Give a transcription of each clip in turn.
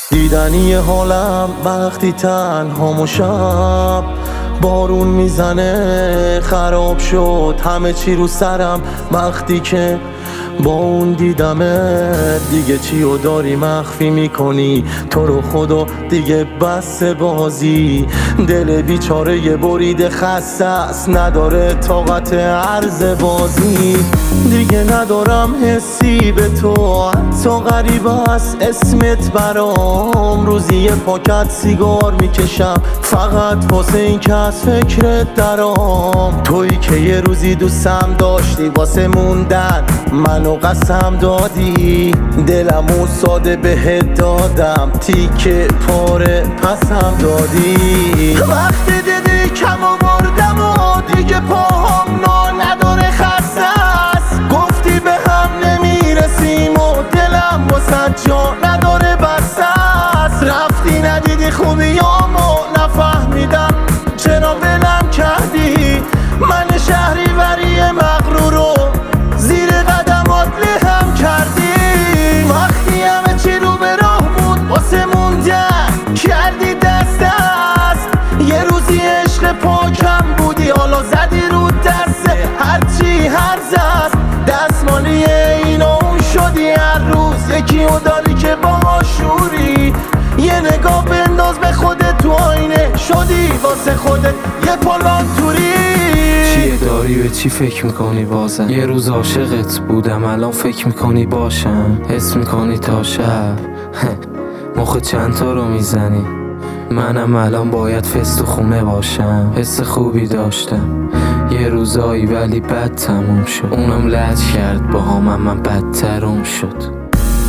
دیدنی حالم وقتی تنها شب، بارون میزنه خراب شد همه چی رو سرم. وقتی که با اون دیدمه دیگه چی رو داری مخفی میکنی؟ تو رو خدا دیگه بس بازی. دل بیچاره یه بریده خسته است، نداره طاقت عرض بازی. دیگه ندارم حسی به تو، حتی غریبه است اسمت برام. روزی یه پاکت سیگار میکشم فقط واسه این که از فکرت درام. تویی که یه روزی دوستم داشتی، واسه موندن منو قسم دادی. دلمو ساده بهت دادم، تیکه پاره پسم دادی. وقتی دیدی کم آوردم و دیگه پاهم نداره خسته است، گفتی به هم نمیرسیم و دلم واسه جا نداره بسته است. رفتی ندیدی خوبیامو، نفهمیدم چرا ولم کردی. من شهریوری مغرور رو زیر قدمات لهم کردی. وقتی همه چی رو به راه بود واسه موندن کردی دست دست. یه روزی عشق پاکم بودی، حالا زدی رو دست هرچی هرز است. دستمالی اینا اون شدی، هر روز یکی رو داری که با شوری. یه نگاه بنداز به خودت تو آینه، شدی واسه خودت یه پالان توری. چیه داری به چی فکر میکنی بازم؟ یه روز عاشقت بودم الان فکر میکنی باشم. حس میکنی تا شب مخ چند تا رو میزنی. منم الان باید فست و خونه باشم. حس خوبی داشتم یه روزایی ولی بد تموم شد. اونم لج کرد با هم، من بدترم شد.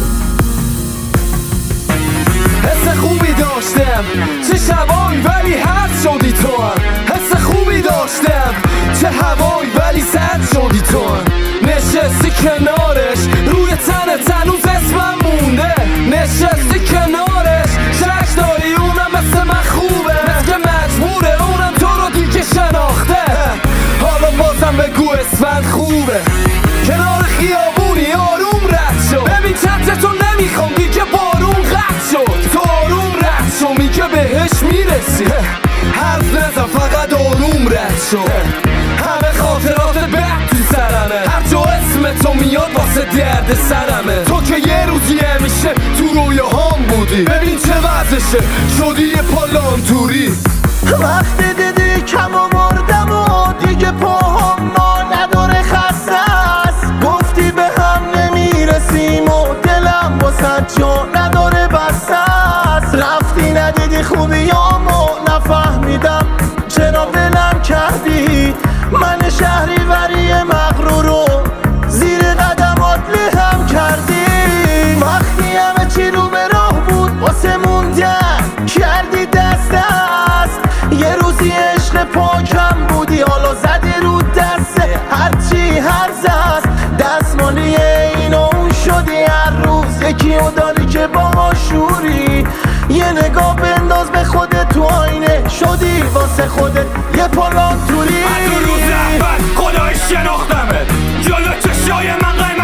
حس خوبی داشتم چه شبایی ولی هرد شدی تو هم. حس خوبی داشتم چه هوایی ولی سرد شدی تو هم. نشستی کنارش روی تنت هنوز اسمم مونده. نشستی کنارش شک داری اونم مثل من خوبه، مثل که مجبوره اونم تو رو دیگه شناخته. حالا بازم بگو اسفند خوبه. کنار خیابونی آروم رد شد، ببین چترتو نمیخوام دیگه بارون قطع شد. تو آروم رد شو میگه بهش میرسی، حرف نزن فقط آروم رد شد. همه خاطرات بد تو سرمه، هر جا اسم تو میاد واسه درد سرمه. تو که یه روزی همیشه تو رویاهام بودی، ببین چه وضعشه شدی یه پالان توری. وقتی دیدی کم آوردم و دیگه پاهم نداره خسته است، گفتی به هم نمیرسیم و دلم واسه جا نداره بسته است. رفتی ندیدی خوبیامو، نفهمیدم چرا ولم کردی. من شهریوری مغرور رو زیر قدمات لهم کردی. وقتی همه چی رو به راه بود واسه موندن کردی دست دست. یه روزی عشق پاکم بودی، حالا زدی رو دست هرچی هرز است. دستمالی اینا اون شدی، هر روز یکی رو داری که با شوری. یه نگاه بنداز به خودت تو آینه، شدی واسه خودت یه پالان توری. از اون روز اول خدایش شناختمت، جلو چشای من